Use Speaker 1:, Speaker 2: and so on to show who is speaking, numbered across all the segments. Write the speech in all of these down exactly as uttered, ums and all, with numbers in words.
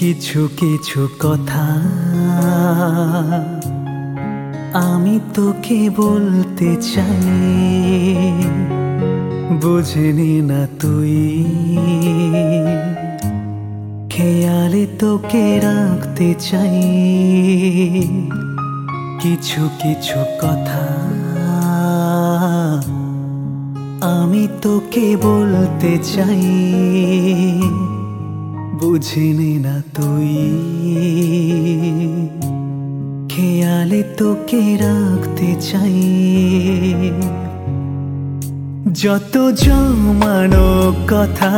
Speaker 1: কিছু কিছু কথা আমি তোকে বলতে চাই, বুঝিনি না তুই, খেয়ালে তোকে রাখতে চাই। কিছু কিছু কথা আমি তোকে বলতে চাই, বুঝিনি না তুই, খেয়ালে তোকে রাখতে চাই। যত জমানো কথা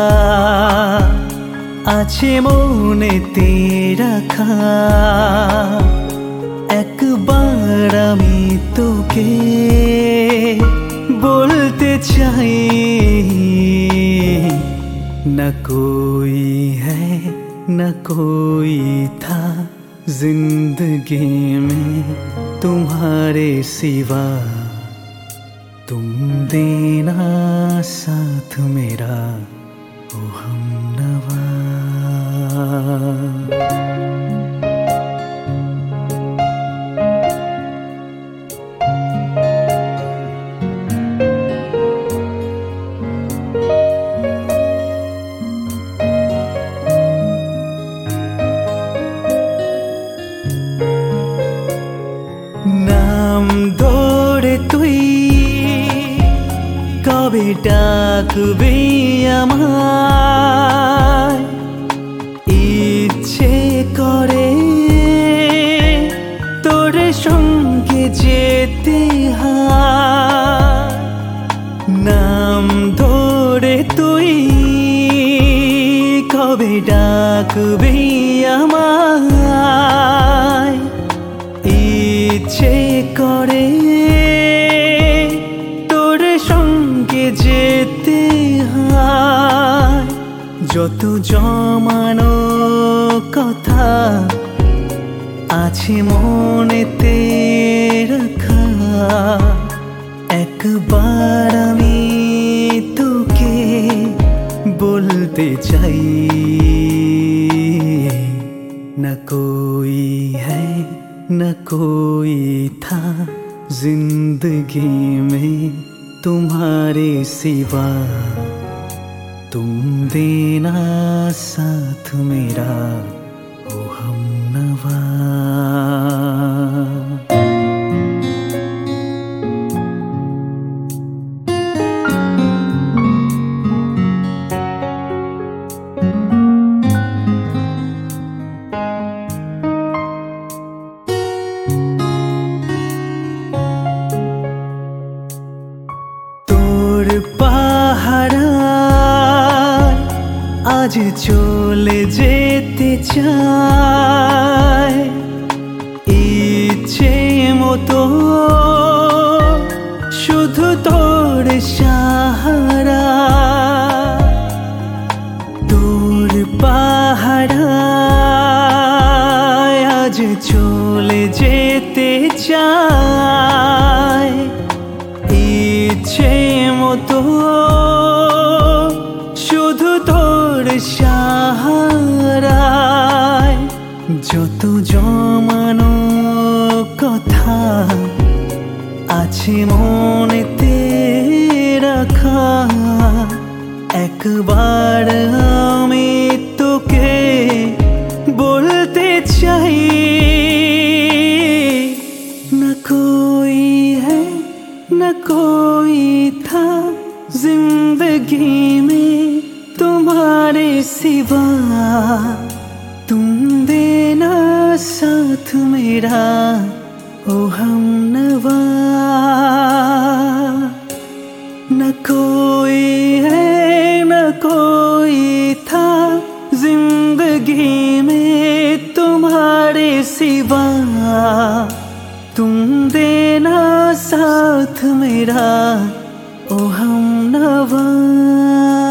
Speaker 1: আছে মনেতে রাখা, একবার আমি তোকে বলতে চাই। न कोई है न कोई था जिंदगी में तुम्हारे सिवा, तुम देना साथ मेरा ओ हमनवा। নাম ধরে তুই কবে ডাকবি আমায়, ইচ্ছে করে তোর সঙ্গে যেতে হয়। নাম ধরে তুই কবে ডাকবি আমায়, ইচ্ছে করে তোর সঙ্গে যেতে হয়। যত জমানো কথা আছে মনেতে রাখা, একবার আমি তোকে বলতে চাই। न कोई है न कोई था जिंदगी में तुम्हारे सिवा, तुम देना साथ मेरा ओ हमनवा। আজ চলে যেতে চাই ইচ্ছে মতো, শুধু তোর সাহারা। তোর পাহাড়ায় আজ চলে যেতে চাই ইচ্ছে মতো, শুধু তোর সাহারায়। যত জমানো কথা আছে মনেতে রাখা, একবার আমি তোকে বলতে চাই। न कोई है न कोई था जिंदगी में तुम्हारे सिवा, तुम देना साथ मेरा ओ हमनवा। न कोई है न कोई था जिंदगी में तुम्हारे सिवा, तुम देना साथ मेरा ओ हमनवा।